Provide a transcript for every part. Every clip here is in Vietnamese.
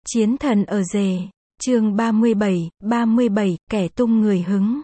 Chiến thần ở rể, chương 37, kẻ tung người hứng.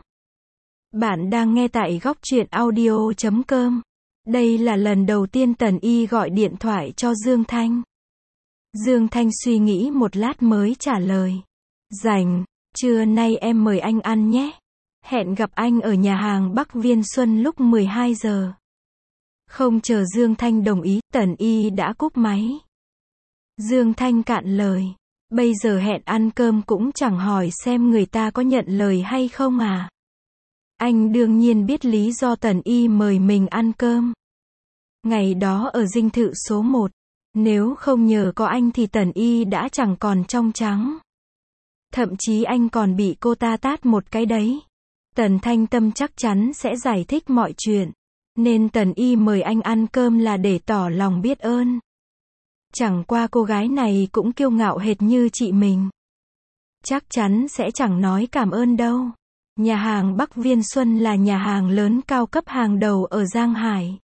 Bạn đang nghe tại góc truyện audio.com. Đây là lần đầu tiên Tần Y gọi điện thoại cho Dương Thanh. Dương Thanh suy nghĩ một lát mới trả lời. Rảnh, trưa nay em mời anh ăn nhé. Hẹn gặp anh ở nhà hàng Bắc Viên Xuân lúc 12 giờ. Không chờ Dương Thanh đồng ý, Tần Y đã cúp máy. Dương Thanh cạn lời. Bây giờ hẹn ăn cơm cũng chẳng hỏi xem người ta có nhận lời hay không à. Anh đương nhiên biết lý do Tần Y mời mình ăn cơm. Ngày đó ở dinh thự số 1, nếu không nhờ có anh thì Tần Y đã chẳng còn trong trắng. Thậm chí anh còn bị cô ta tát một cái đấy. Tần Thanh Tâm chắc chắn sẽ giải thích mọi chuyện, nên Tần Y mời anh ăn cơm là để tỏ lòng biết ơn. Chẳng qua cô gái này cũng kiêu ngạo hệt như chị mình. Chắc chắn sẽ chẳng nói cảm ơn đâu. Nhà hàng Bắc Viên Xuân là nhà hàng lớn cao cấp hàng đầu ở Giang Hải.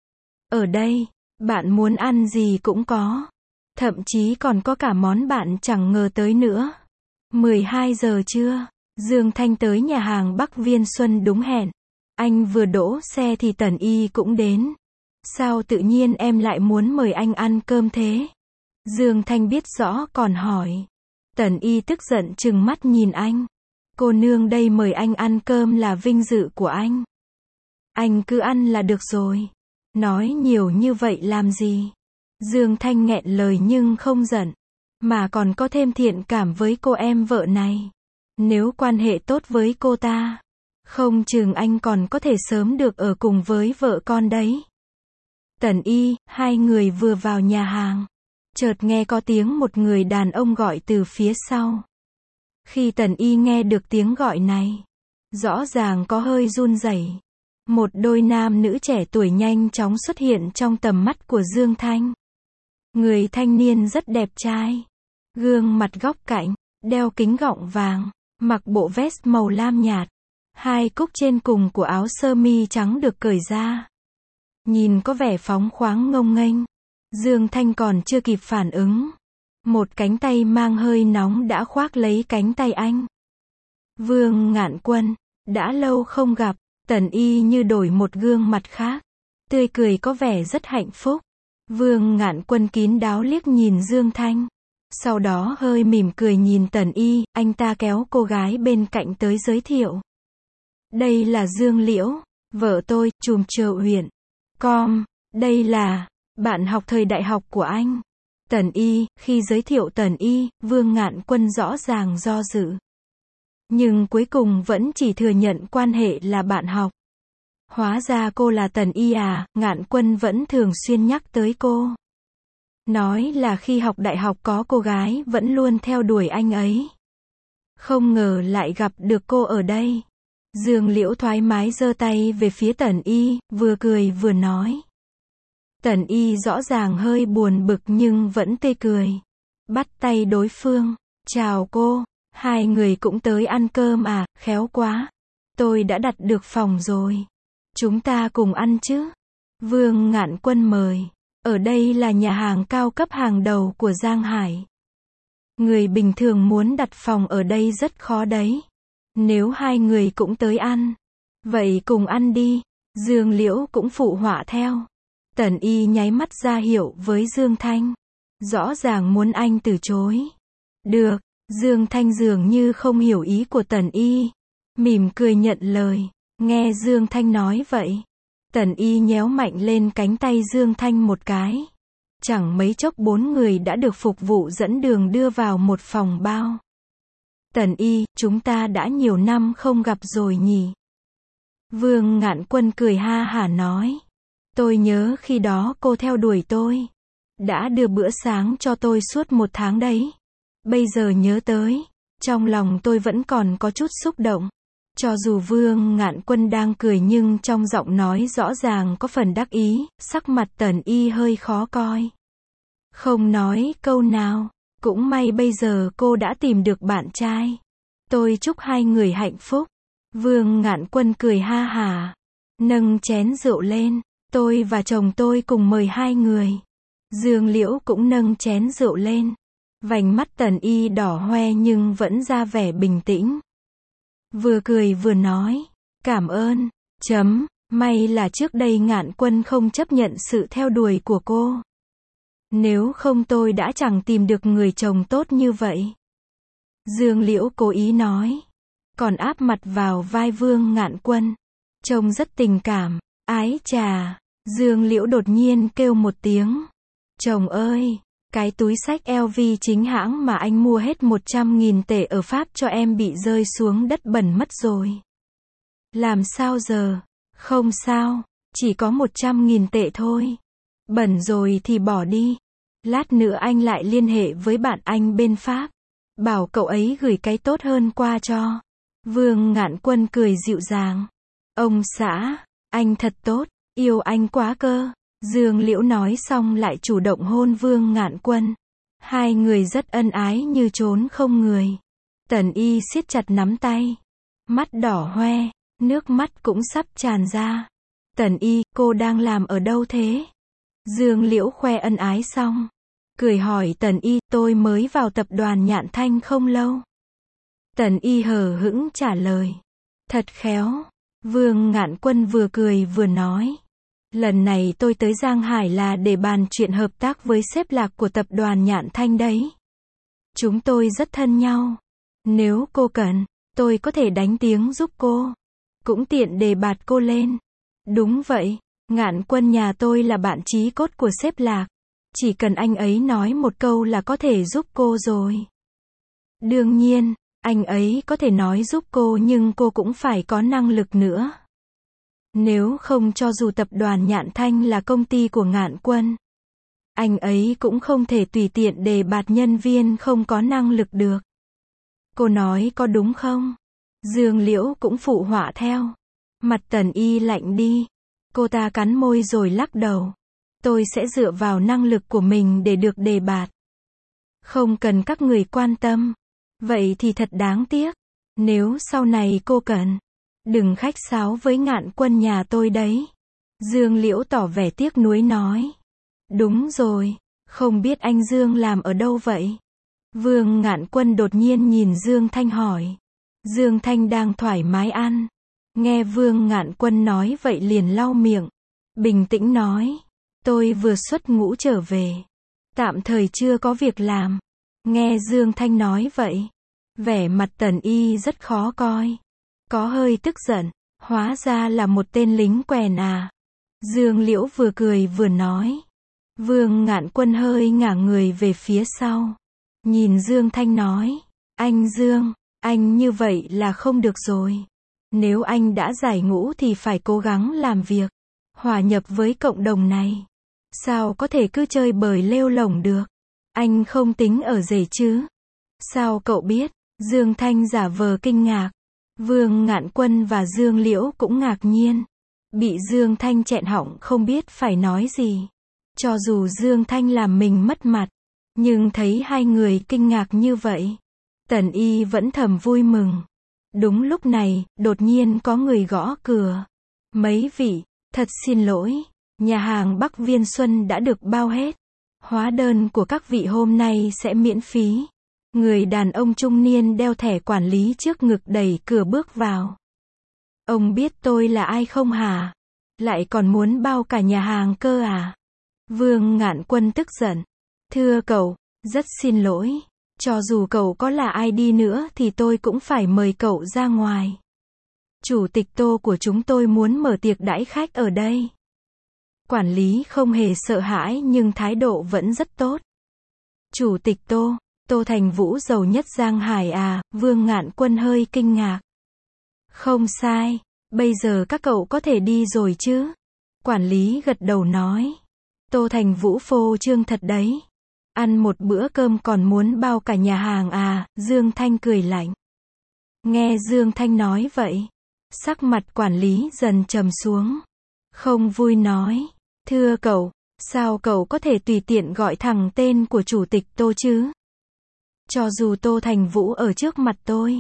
Ở đây, bạn muốn ăn gì cũng có. Thậm chí còn có cả món bạn chẳng ngờ tới nữa. 12 giờ trưa, Dương Thanh tới nhà hàng Bắc Viên Xuân đúng hẹn. Anh vừa đỗ xe thì Tần Y cũng đến. Sao tự nhiên em lại muốn mời anh ăn cơm thế? Dương Thanh biết rõ còn hỏi. Tần Y tức giận trừng mắt nhìn anh. Cô nương đây mời anh ăn cơm là vinh dự của anh. Anh cứ ăn là được rồi. Nói nhiều như vậy làm gì? Dương Thanh nghẹn lời nhưng không giận. Mà còn có thêm thiện cảm với cô em vợ này. Nếu quan hệ tốt với cô ta, không chừng anh còn có thể sớm được ở cùng với vợ con đấy. Tần Y, hai người vừa vào nhà hàng. Chợt nghe có tiếng một người đàn ông gọi từ phía sau. Khi Tần Y nghe được tiếng gọi này, rõ ràng có hơi run rẩy. Một đôi nam nữ trẻ tuổi nhanh chóng xuất hiện trong tầm mắt của Dương Thanh. Người thanh niên rất đẹp trai. Gương mặt góc cạnh, đeo kính gọng vàng, mặc bộ vest màu lam nhạt. Hai cúc trên cùng của áo sơ mi trắng được cởi ra. Nhìn có vẻ phóng khoáng ngông nghênh. Dương Thanh còn chưa kịp phản ứng. Một cánh tay mang hơi nóng đã khoác lấy cánh tay anh. Vương Ngạn Quân, đã lâu không gặp. Tần Y như đổi một gương mặt khác. Tươi cười có vẻ rất hạnh phúc. Vương Ngạn Quân kín đáo liếc nhìn Dương Thanh. Sau đó hơi mỉm cười nhìn Tần Y, anh ta kéo cô gái bên cạnh tới giới thiệu. Đây là Dương Liễu, vợ tôi, Trùm Triệu Huyện. Đây là bạn học thời đại học của anh. Tần Y, khi giới thiệu Tần Y, Vương Ngạn Quân rõ ràng do dự. Nhưng cuối cùng vẫn chỉ thừa nhận quan hệ là bạn học. Hóa ra cô là Tần Y à, Ngạn Quân vẫn thường xuyên nhắc tới cô. Nói là khi học đại học có cô gái vẫn luôn theo đuổi anh ấy. Không ngờ lại gặp được cô ở đây. Dương Liễu thoải mái giơ tay về phía Tần Y, vừa cười vừa nói. Tần Y rõ ràng hơi buồn bực nhưng vẫn tươi cười. Bắt tay đối phương. Chào cô, hai người cũng tới ăn cơm à, khéo quá. Tôi đã đặt được phòng rồi. Chúng ta cùng ăn chứ. Vương Ngạn Quân mời. Ở đây là nhà hàng cao cấp hàng đầu của Giang Hải. Người bình thường muốn đặt phòng ở đây rất khó đấy. Nếu hai người cũng tới ăn, vậy cùng ăn đi. Dương Liễu cũng phụ họa theo. Tần Y nháy mắt ra hiệu với Dương Thanh. Rõ ràng muốn anh từ chối. Được, Dương Thanh dường như không hiểu ý của Tần Y. Mỉm cười nhận lời. Nghe Dương Thanh nói vậy, Tần Y nhéo mạnh lên cánh tay Dương Thanh một cái. Chẳng mấy chốc bốn người đã được phục vụ dẫn đường đưa vào một phòng bao. Tần Y, chúng ta đã nhiều năm không gặp rồi nhỉ? Vương Ngạn Quân cười ha hả nói. Tôi nhớ khi đó cô theo đuổi tôi. Đã đưa bữa sáng cho tôi suốt 1 tháng đấy. Bây giờ nhớ tới, trong lòng tôi vẫn còn có chút xúc động. Cho dù Vương Ngạn Quân đang cười nhưng trong giọng nói rõ ràng có phần đắc ý, sắc mặt Tần Y hơi khó coi. Không nói câu nào, cũng may bây giờ cô đã tìm được bạn trai. Tôi chúc hai người hạnh phúc. Vương Ngạn Quân cười ha hả, nâng chén rượu lên. Tôi và chồng tôi cùng mời hai người. Dương Liễu cũng nâng chén rượu lên. Vành mắt Tần Y đỏ hoe nhưng vẫn ra vẻ bình tĩnh. Vừa cười vừa nói, cảm ơn, may là trước đây Ngạn Quân không chấp nhận sự theo đuổi của cô. Nếu không tôi đã chẳng tìm được người chồng tốt như vậy. Dương Liễu cố ý nói, còn áp mặt vào vai Vương Ngạn Quân. Trông rất tình cảm, ái chà. Dương Liễu đột nhiên kêu một tiếng. Chồng ơi, cái túi xách LV chính hãng mà anh mua hết 100.000 tệ ở Pháp cho em bị rơi xuống đất bẩn mất rồi. Làm sao giờ? Không sao, chỉ có 100.000 tệ thôi. Bẩn rồi thì bỏ đi. Lát nữa anh lại liên hệ với bạn anh bên Pháp. Bảo cậu ấy gửi cái tốt hơn qua cho. Vương Ngạn Quân cười dịu dàng. Ông xã, anh thật tốt, yêu anh quá cơ. Dương Liễu nói xong lại chủ động hôn Vương Ngạn Quân. Hai người rất ân ái như trốn không người. Tần Y siết chặt nắm tay. Mắt đỏ hoe, nước mắt cũng sắp tràn ra. Tần Y, cô đang làm ở đâu thế? Dương Liễu khoe ân ái xong. Cười hỏi Tần Y, tôi mới vào tập đoàn Nhạn Thanh không lâu. Tần Y hờ hững trả lời. Thật khéo. Vương Ngạn Quân vừa cười vừa nói. Lần này tôi tới Giang Hải là để bàn chuyện hợp tác với sếp Lạc của tập đoàn Nhạn Thanh đấy. Chúng tôi rất thân nhau. Nếu cô cần, tôi có thể đánh tiếng giúp cô. Cũng tiện đề bạt cô lên. Đúng vậy, Ngạn Quân nhà tôi là bạn chí cốt của sếp Lạc. Chỉ cần anh ấy nói một câu là có thể giúp cô rồi. Đương nhiên, anh ấy có thể nói giúp cô nhưng cô cũng phải có năng lực nữa. Nếu không cho dù tập đoàn Nhạn Thanh là công ty của Ngạn Quân, anh ấy cũng không thể tùy tiện đề bạt nhân viên không có năng lực được. Cô nói có đúng không? Dương Liễu cũng phụ họa theo. Mặt Tần Y lạnh đi. Cô ta cắn môi rồi lắc đầu. Tôi sẽ dựa vào năng lực của mình để được đề bạt. Không cần các người quan tâm. Vậy thì thật đáng tiếc. Nếu sau này cô cần, đừng khách sáo với Ngạn Quân nhà tôi đấy. Dương Liễu tỏ vẻ tiếc nuối nói. Đúng rồi, không biết anh Dương làm ở đâu vậy? Vương Ngạn Quân đột nhiên nhìn Dương Thanh hỏi. Dương Thanh đang thoải mái ăn. Nghe Vương Ngạn Quân nói vậy liền lau miệng. Bình tĩnh nói. Tôi vừa xuất ngũ trở về. Tạm thời chưa có việc làm. Nghe Dương Thanh nói vậy. Vẻ mặt Tần Y rất khó coi. Có hơi tức giận. Hóa ra là một tên lính quèn à. Dương Liễu vừa cười vừa nói. Vương Ngạn Quân hơi ngả người về phía sau. Nhìn Dương Thanh nói. Anh Dương, anh như vậy là không được rồi. Nếu anh đã giải ngũ thì phải cố gắng làm việc. Hòa nhập với cộng đồng này. Sao có thể cứ chơi bời lêu lổng được? Anh không tính ở rể chứ? Sao cậu biết? Dương Thanh giả vờ kinh ngạc. Vương Ngạn Quân và Dương Liễu cũng ngạc nhiên. Bị Dương Thanh chẹn họng không biết phải nói gì. Cho dù Dương Thanh làm mình mất mặt, nhưng thấy hai người kinh ngạc như vậy, Tần Y vẫn thầm vui mừng. Đúng lúc này, đột nhiên có người gõ cửa. Mấy vị, thật xin lỗi, nhà hàng Bắc Viên Xuân đã được bao hết. Hóa đơn của các vị hôm nay sẽ miễn phí. Người đàn ông trung niên đeo thẻ quản lý trước ngực đẩy cửa bước vào. Ông biết tôi là ai không hả? Lại còn muốn bao cả nhà hàng cơ à? Vương Ngạn Quân tức giận. Thưa cậu, rất xin lỗi. Cho dù cậu có là ai đi nữa thì tôi cũng phải mời cậu ra ngoài. Chủ tịch Tô của chúng tôi muốn mở tiệc đãi khách ở đây. Quản lý không hề sợ hãi nhưng thái độ vẫn rất tốt. Chủ tịch Tô, Tô Thành Vũ giàu nhất Giang Hải à? Vương Ngạn Quân hơi kinh ngạc. Không sai, bây giờ các cậu có thể đi rồi chứ? Quản lý gật đầu nói. Tô Thành Vũ phô trương thật đấy. Ăn một bữa cơm còn muốn bao cả nhà hàng à? Dương Thanh cười lạnh. Nghe Dương Thanh nói vậy, sắc mặt quản lý dần trầm xuống. Không vui nói. Thưa cậu, sao cậu có thể tùy tiện gọi thẳng tên của chủ tịch Tô chứ? Cho dù Tô Thành Vũ ở trước mặt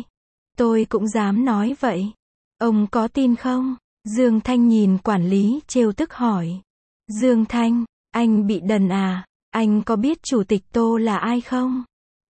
tôi cũng dám nói vậy. Ông có tin không? Dương Thanh nhìn quản lý trêu tức hỏi. Dương Thanh, anh bị đần à? Anh có biết chủ tịch Tô là ai không?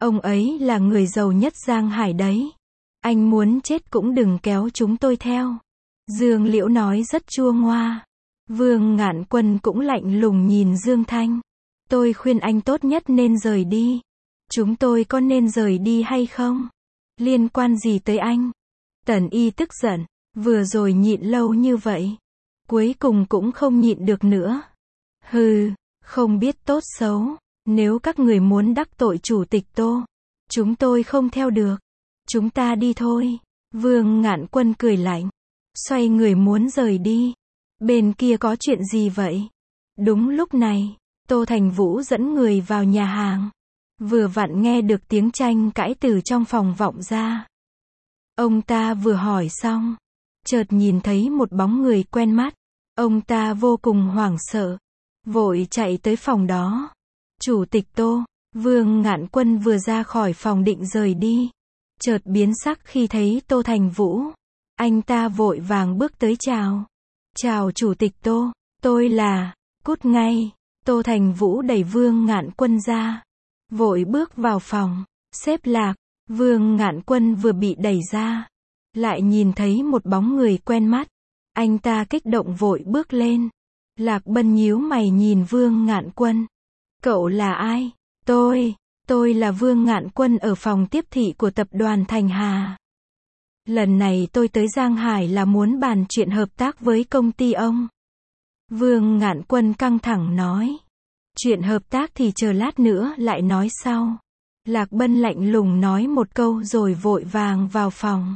Ông ấy là người giàu nhất Giang Hải đấy. Anh muốn chết cũng đừng kéo chúng tôi theo. Dương Liễu nói rất chua ngoa. Vương Ngạn Quân cũng lạnh lùng nhìn Dương Thanh. Tôi khuyên anh tốt nhất nên rời đi. Chúng tôi có nên rời đi hay không? Liên quan gì tới anh? Tần Y tức giận. Vừa rồi nhịn lâu như vậy. Cuối cùng cũng không nhịn được nữa. Hừ, không biết tốt xấu. Nếu các người muốn đắc tội chủ tịch Tô, chúng tôi không theo được. Chúng ta đi thôi. Vương Ngạn Quân cười lạnh. Xoay người muốn rời đi. Bên kia có chuyện gì vậy? Đúng lúc này, Tô Thành Vũ dẫn người vào nhà hàng. Vừa vặn nghe được tiếng tranh cãi từ trong phòng vọng ra. Ông ta vừa hỏi xong, chợt nhìn thấy một bóng người quen mắt. Ông ta vô cùng hoảng sợ, vội chạy tới phòng đó. Chủ tịch Tô. Vương Ngạn Quân vừa ra khỏi phòng định rời đi, chợt biến sắc khi thấy Tô Thành Vũ. Anh ta vội vàng bước tới chào. Chào chủ tịch Tô, tôi là... Cút ngay. Tô Thành Vũ đẩy Vương Ngạn Quân ra, vội bước vào phòng. Xếp Lạc. Vương Ngạn Quân vừa bị đẩy ra, lại nhìn thấy một bóng người quen mắt. Anh ta kích động vội bước lên. Lạc Bân nhíu mày nhìn Vương Ngạn Quân. Cậu là ai? Tôi là Vương Ngạn Quân ở phòng tiếp thị của tập đoàn Thành Hà. Lần này tôi tới Giang Hải là muốn bàn chuyện hợp tác với công ty ông. Vương Ngạn Quân căng thẳng nói. Chuyện hợp tác thì chờ lát nữa lại nói sau. Lạc Bân lạnh lùng nói một câu rồi vội vàng vào phòng.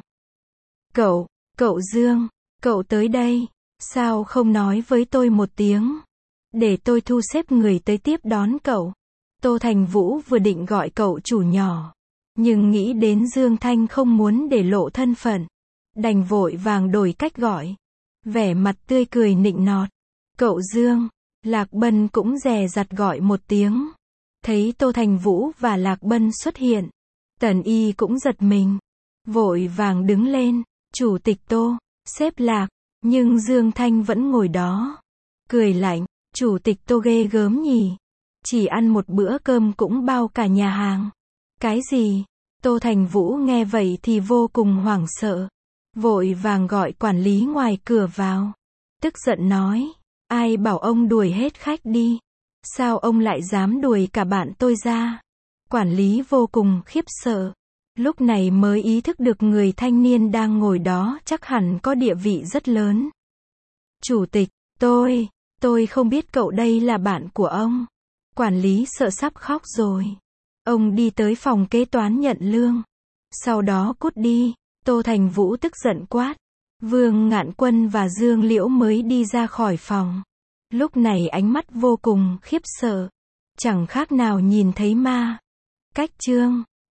Cậu Dương, cậu tới đây, sao không nói với tôi một tiếng? Để tôi thu xếp người tới tiếp đón cậu. Tô Thành Vũ vừa định gọi cậu chủ nhỏ, nhưng nghĩ đến Dương Thanh không muốn để lộ thân phận, đành vội vàng đổi cách gọi. Vẻ mặt tươi cười nịnh nọt. Cậu Dương. Lạc Bân cũng dè dặt gọi một tiếng. Thấy Tô Thành Vũ và Lạc Bân xuất hiện, Tần Y cũng giật mình, vội vàng đứng lên. Chủ tịch Tô, xếp Lạc. Nhưng Dương Thanh vẫn ngồi đó, cười lạnh. Chủ tịch Tô ghê gớm nhỉ, chỉ ăn một bữa cơm cũng bao cả nhà hàng. Cái gì? Tô Thành Vũ nghe vậy thì vô cùng hoảng sợ, vội vàng gọi quản lý ngoài cửa vào, tức giận nói. Ai bảo ông đuổi hết khách đi? Sao ông lại dám đuổi cả bạn tôi ra? Quản lý vô cùng khiếp sợ, lúc này mới ý thức được người thanh niên đang ngồi đó chắc hẳn có địa vị rất lớn. Chủ tịch, tôi không biết cậu đây là bạn của ông. Quản lý sợ sắp khóc rồi. Ông đi tới phòng kế toán nhận lương, sau đó cút đi. Tô Thành Vũ tức giận quát. Vương Ngạn Quân và Dương Liễu mới đi ra khỏi phòng. Lúc này ánh mắt vô cùng khiếp sợ, chẳng khác nào nhìn thấy ma. Cách chương